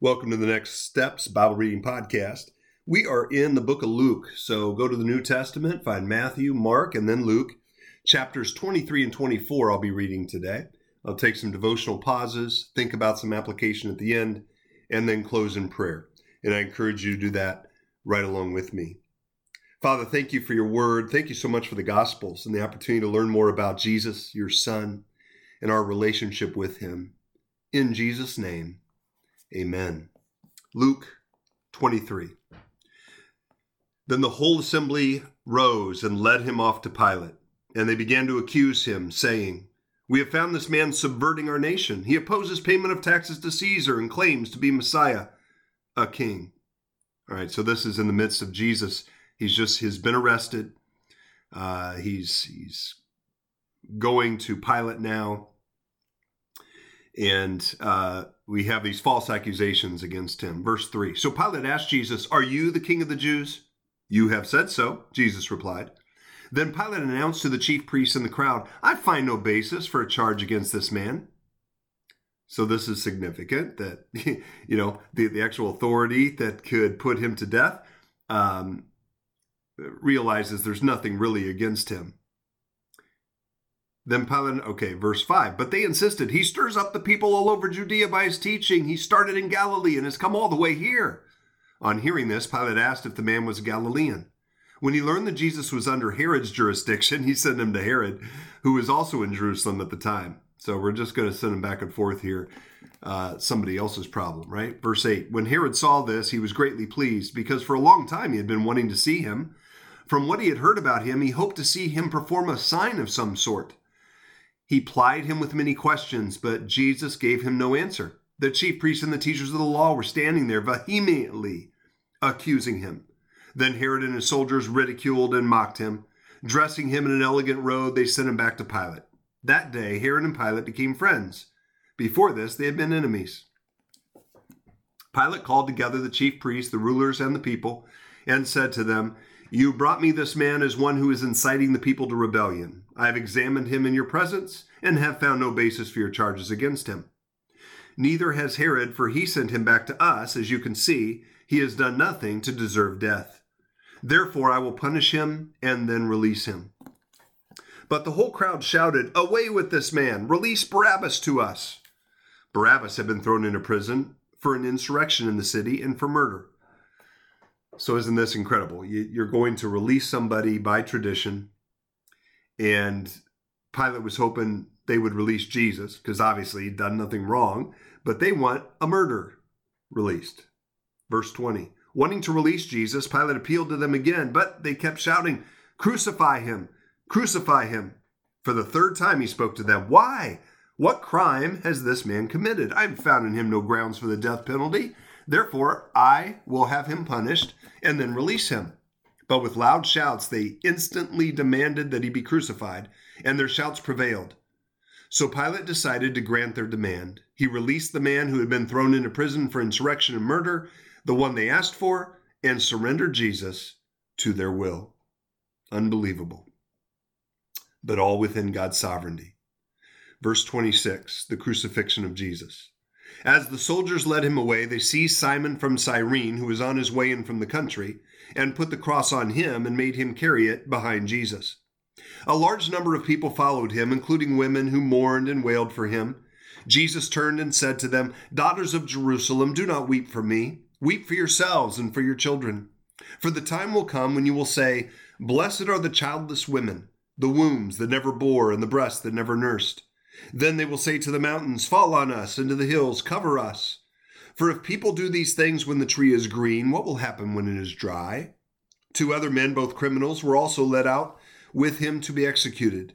Welcome to the Next Steps Bible Reading Podcast. We are in the book of Luke, so go to the New Testament, find Matthew, Mark, and then Luke. Chapters 23 and 24 I'll be reading today. I'll take some devotional pauses, think about some application at the end, and then close in prayer. And I encourage you to do that right along with me. Father, thank you for your word. Thank you so much for the Gospels and the opportunity to learn more about Jesus, your Son, and our relationship with him. In Jesus' name, amen. Luke 23. Then the whole assembly rose and led him off to Pilate, and they began to accuse him, saying, "We have found this man subverting our nation. He opposes payment of taxes to Caesar and claims to be Messiah, a king." All right, so this is in the midst of Jesus. He's been arrested. He's going to Pilate now. And we have these false accusations against him. Verse 3. So Pilate asked Jesus, "Are you the king of the Jews?" "You have said so," Jesus replied. Then Pilate announced to the chief priests and the crowd, "I find no basis for a charge against this man." So this is significant that, the actual authority that could put him to death realizes there's nothing really against him. Then Pilate, verse 5. But they insisted, "He stirs up the people all over Judea by his teaching. He started in Galilee and has come all the way here." On hearing this, Pilate asked if the man was a Galilean. When he learned that Jesus was under Herod's jurisdiction, he sent him to Herod, who was also in Jerusalem at the time. So we're just going to send him back and forth here. Somebody else's problem, right? Verse 8. When Herod saw this, he was greatly pleased, because for a long time he had been wanting to see him. From what he had heard about him, he hoped to see him perform a sign of some sort. He plied him with many questions, but Jesus gave him no answer. The chief priests and the teachers of the law were standing there vehemently accusing him. Then Herod and his soldiers ridiculed and mocked him. Dressing him in an elegant robe, they sent him back to Pilate. That day, Herod and Pilate became friends. Before this, they had been enemies. Pilate called together the chief priests, the rulers, and the people, and said to them, "You brought me this man as one who is inciting the people to rebellion. I have examined him in your presence and have found no basis for your charges against him. Neither has Herod, for he sent him back to us. As you can see, he has done nothing to deserve death. Therefore, I will punish him and then release him." But the whole crowd shouted, "Away with this man! Release Barabbas to us!" Barabbas had been thrown into prison for an insurrection in the city and for murder. So isn't this incredible? You're going to release somebody by tradition, and Pilate was hoping they would release Jesus, because obviously he'd done nothing wrong, but they want a murderer released. Verse 20. Wanting to release Jesus, Pilate appealed to them again, but they kept shouting, "Crucify him! Crucify him!" For the third time he spoke to them. "Why? What crime has this man committed? I have found in him no grounds for the death penalty. Therefore, I will have him punished and then release him." But with loud shouts, they instantly demanded that he be crucified, and their shouts prevailed. So Pilate decided to grant their demand. He released the man who had been thrown into prison for insurrection and murder, the one they asked for, and surrendered Jesus to their will. Unbelievable. But all within God's sovereignty. Verse 26, the crucifixion of Jesus. As the soldiers led him away, they seized Simon from Cyrene, who was on his way in from the country, and put the cross on him and made him carry it behind Jesus. A large number of people followed him, including women who mourned and wailed for him. Jesus turned and said to them, "Daughters of Jerusalem, do not weep for me. Weep for yourselves and for your children. For the time will come when you will say, 'Blessed are the childless women, the wombs that never bore, and the breasts that never nursed.' Then they will say to the mountains, 'Fall on us,' and to the hills, 'Cover us.' For if people do these things when the tree is green, what will happen when it is dry?" 2 other men, both criminals, were also led out with him to be executed.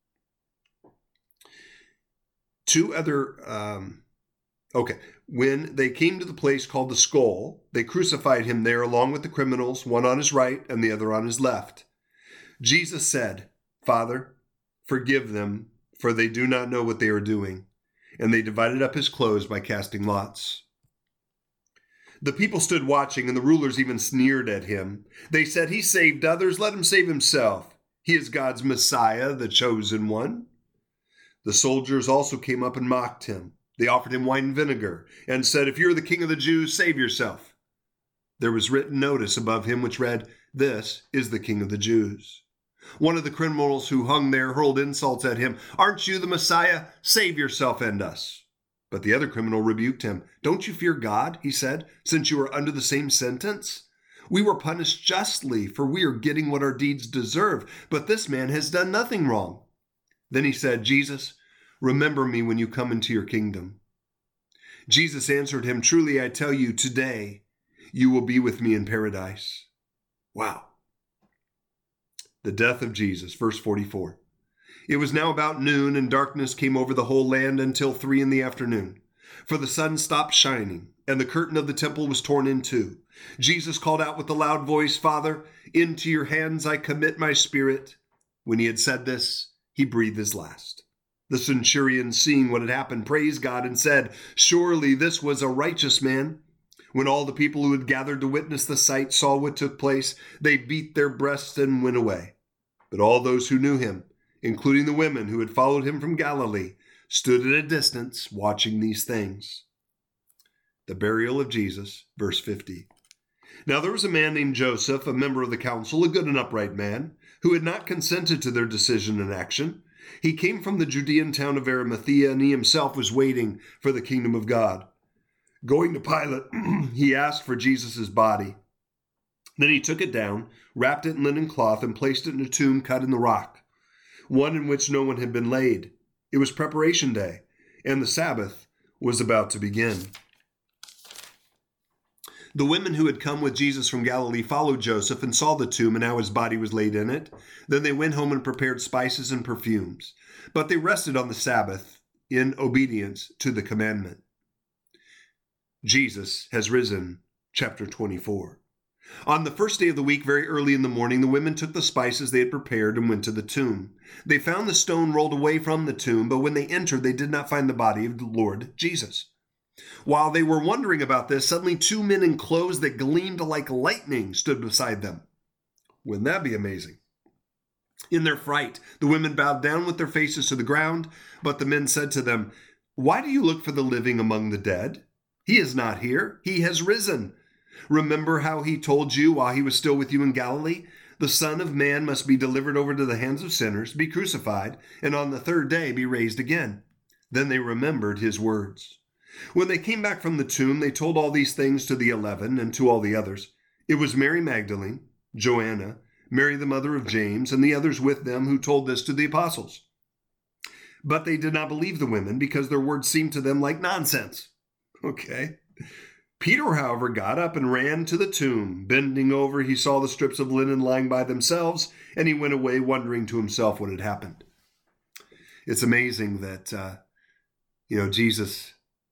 When they came to the place called the Skull, they crucified him there along with the criminals, one on his right and the other on his left. Jesus said, "Father, forgive them, for they do not know what they are doing." And they divided up his clothes by casting lots. The people stood watching, and the rulers even sneered at him. They said, "He saved others, let him save himself. He is God's Messiah, the chosen one." The soldiers also came up and mocked him. They offered him wine and vinegar and said, "If you're the king of the Jews, save yourself." There was written notice above him which read, "This is the king of the Jews." One of the criminals who hung there hurled insults at him. "Aren't you the Messiah? Save yourself and us." But the other criminal rebuked him. "Don't you fear God," he said, "since you are under the same sentence? We were punished justly, for we are getting what our deeds deserve, but this man has done nothing wrong." Then he said, "Jesus, remember me when you come into your kingdom." Jesus answered him, "Truly I tell you, today you will be with me in paradise." Wow. The death of Jesus, verse 44. It was now about noon, and darkness came over the whole land until 3 p.m. For the sun stopped shining, and the curtain of the temple was torn in two. Jesus called out with a loud voice, "Father, into your hands I commit my spirit." When he had said this, he breathed his last. The centurion, seeing what had happened, praised God and said, "Surely this was a righteous man." When all the people who had gathered to witness the sight saw what took place, they beat their breasts and went away. But all those who knew him, including the women who had followed him from Galilee, stood at a distance watching these things. The burial of Jesus, verse 50. Now there was a man named Joseph, a member of the council, a good and upright man, who had not consented to their decision and action. He came from the Judean town of Arimathea, and he himself was waiting for the kingdom of God. Going to Pilate, he asked for Jesus' body. Then he took it down, wrapped it in linen cloth, and placed it in a tomb cut in the rock, one in which no one had been laid. It was preparation day, and the Sabbath was about to begin. The women who had come with Jesus from Galilee followed Joseph and saw the tomb and how his body was laid in it. Then they went home and prepared spices and perfumes. But they rested on the Sabbath in obedience to the commandment. Jesus has risen, chapter 24. On the first day of the week, very early in the morning, the women took the spices they had prepared and went to the tomb. They found the stone rolled away from the tomb, but when they entered, they did not find the body of the Lord Jesus. While they were wondering about this, suddenly 2 men in clothes that gleamed like lightning stood beside them. Wouldn't that be amazing? In their fright, the women bowed down with their faces to the ground, but the men said to them, "Why do you look for the living among the dead? He is not here. He has risen. Remember how he told you while he was still with you in Galilee? The Son of Man must be delivered over to the hands of sinners, be crucified, and on the third day be raised again." Then they remembered his words. When they came back from the tomb, they told all these things to the 11 and to all the others. It was Mary Magdalene, Joanna, Mary the mother of James, and the others with them who told this to the apostles. But they did not believe the women because their words seemed to them like nonsense. Okay. Peter, however, got up and ran to the tomb. Bending over, he saw the strips of linen lying by themselves, and he went away wondering to himself what had happened. It's amazing that, Jesus,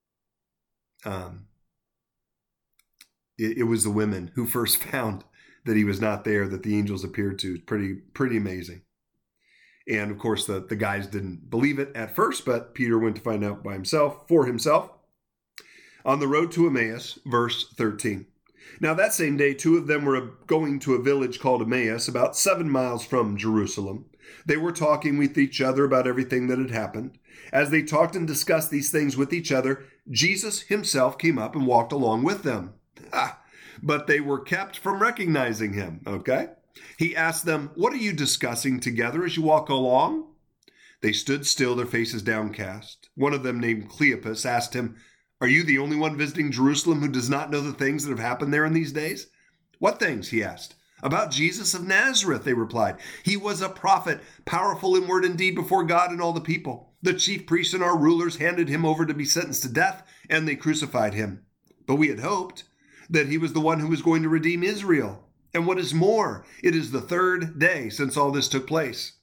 it was the women who first found that he was not there, that the angels appeared to. It's pretty amazing. And of course, the guys didn't believe it at first, but Peter went to find out for himself. On the road to Emmaus, verse 13. Now that same day, 2 of them were going to a village called Emmaus, about 7 miles from Jerusalem. They were talking with each other about everything that had happened. As they talked and discussed these things with each other, Jesus himself came up and walked along with them. But they were kept from recognizing him, okay? He asked them, "What are you discussing together as you walk along?" They stood still, their faces downcast. One of them, named Cleopas, asked him, "Are you the only one visiting Jerusalem who does not know the things that have happened there in these days?" "What things?" he asked. "About Jesus of Nazareth," they replied. "He was a prophet, powerful in word and deed before God and all the people. The chief priests and our rulers handed him over to be sentenced to death, and they crucified him. But we had hoped that he was the one who was going to redeem Israel. And what is more, it is the 3rd day since all this took place."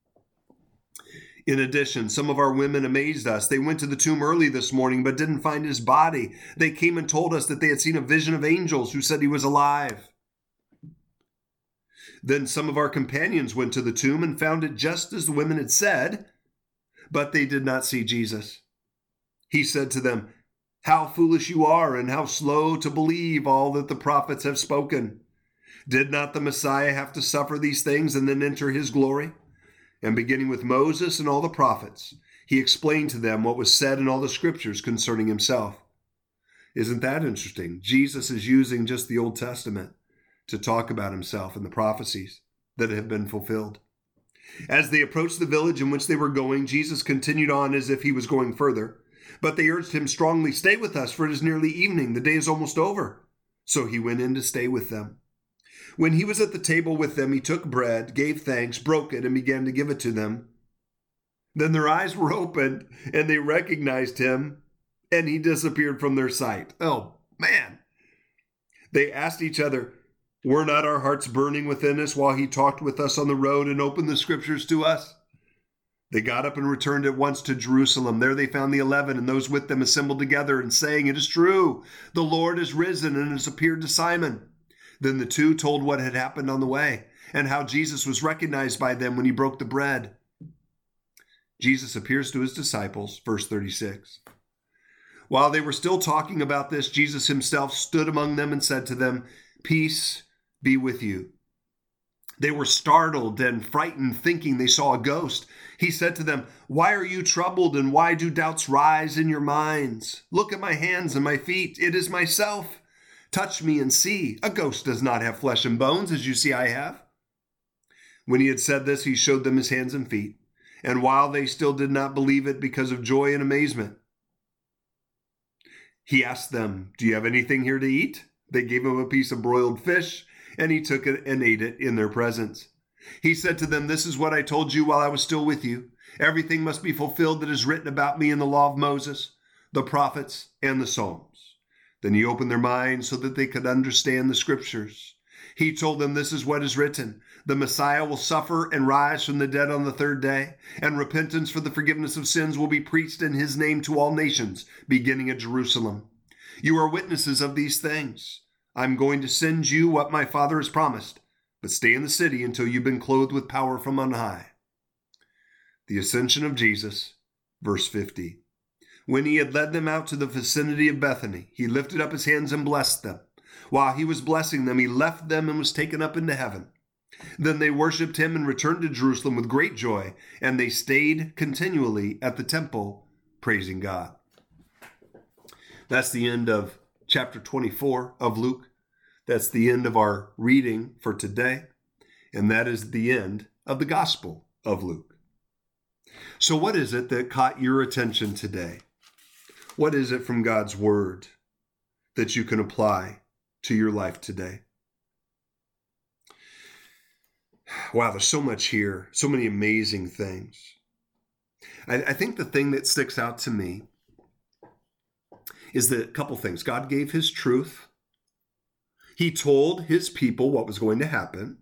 In addition, some of our women amazed us. They went to the tomb early this morning, but didn't find his body. They came and told us that they had seen a vision of angels who said he was alive. Then some of our companions went to the tomb and found it just as the women had said, but they did not see Jesus. He said to them, "How foolish you are, and how slow to believe all that the prophets have spoken. Did not the Messiah have to suffer these things and then enter his glory?" And beginning with Moses and all the prophets, He explained to them what was said in all the scriptures concerning himself. Isn't that interesting? Jesus is using just the Old Testament to talk about himself and the prophecies that have been fulfilled. As they approached the village in which they were going, Jesus continued on as if he was going further. But they urged him strongly, "Stay with us, for it is nearly evening. The day is almost over." So he went in to stay with them. When he was at the table with them, he took bread, gave thanks, broke it, and began to give it to them. Then their eyes were opened, and they recognized him, and he disappeared from their sight. Oh, man. They asked each other, "Were not our hearts burning within us while he talked with us on the road and opened the scriptures to us?" They got up and returned at once to Jerusalem. There they found the 11 and those with them assembled together and saying, "It is true, the Lord is risen and has appeared to Simon." Then the two told what had happened on the way and how Jesus was recognized by them when he broke the bread. Jesus appears to his disciples, verse 36. While they were still talking about this, Jesus himself stood among them and said to them, "Peace be with you." They were startled and frightened, thinking they saw a ghost. He said to them, "Why are you troubled, and why do doubts rise in your minds? Look at my hands and my feet. It is myself. Touch me and see. A ghost does not have flesh and bones, as you see I have." When he had said this, he showed them his hands and feet. And while they still did not believe it because of joy and amazement, he asked them, "Do you have anything here to eat?" They gave him a piece of broiled fish, and he took it and ate it in their presence. He said to them, "This is what I told you while I was still with you. Everything must be fulfilled that is written about me in the law of Moses, the prophets, and the Psalms." Then he opened their minds so that they could understand the scriptures. He told them, "This is what is written. The Messiah will suffer and rise from the dead on the third day, and repentance for the forgiveness of sins will be preached in his name to all nations, beginning at Jerusalem. You are witnesses of these things. I'm going to send you what my Father has promised, but stay in the city until you've been clothed with power from on high." The ascension of Jesus, verse 50. When he had led them out to the vicinity of Bethany, he lifted up his hands and blessed them. While he was blessing them, he left them and was taken up into heaven. Then they worshipped him and returned to Jerusalem with great joy, and they stayed continually at the temple, praising God. That's the end of chapter 24 of Luke. That's the end of our reading for today. And that is the end of the Gospel of Luke. So what is it that caught your attention today? What is it from God's Word that you can apply to your life today? Wow, there's so much here, so many amazing things. I think the thing that sticks out to me is that a couple things. God gave his truth. He told his people what was going to happen,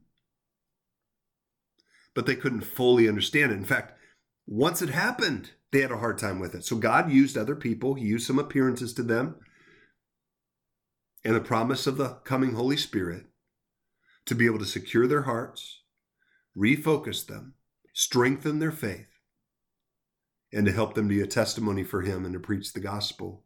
but they couldn't fully understand it. In fact, once it happened, they had a hard time with it. So God used other people. He used some appearances to them and the promise of the coming Holy Spirit to be able to secure their hearts, refocus them, strengthen their faith, and to help them be a testimony for him and to preach the gospel.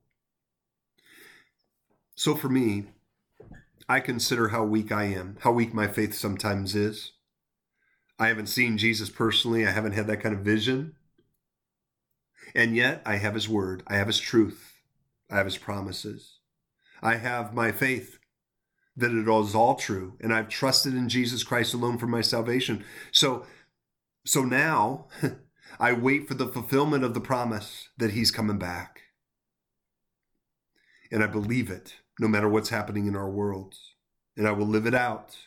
So for me, I consider how weak I am, how weak my faith sometimes is. I haven't seen Jesus personally. I haven't had that kind of vision. And yet I have his word. I have his truth. I have his promises. I have my faith that it is all true. And I've trusted in Jesus Christ alone for my salvation. So now I wait for the fulfillment of the promise that he's coming back. And I believe it, no matter what's happening in our world. And I will live it out.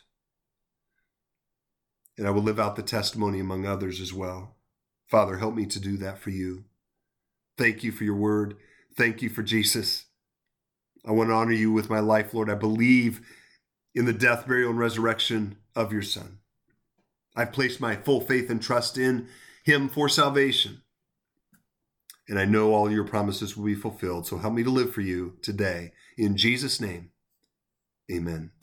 And I will live out the testimony among others as well. Father, help me to do that for you. Thank you for your word. Thank you for Jesus. I want to honor you with my life, Lord. I believe in the death, burial, and resurrection of your Son. I've placed my full faith and trust in him for salvation. And I know all your promises will be fulfilled. So help me to live for you today. In Jesus' name, amen.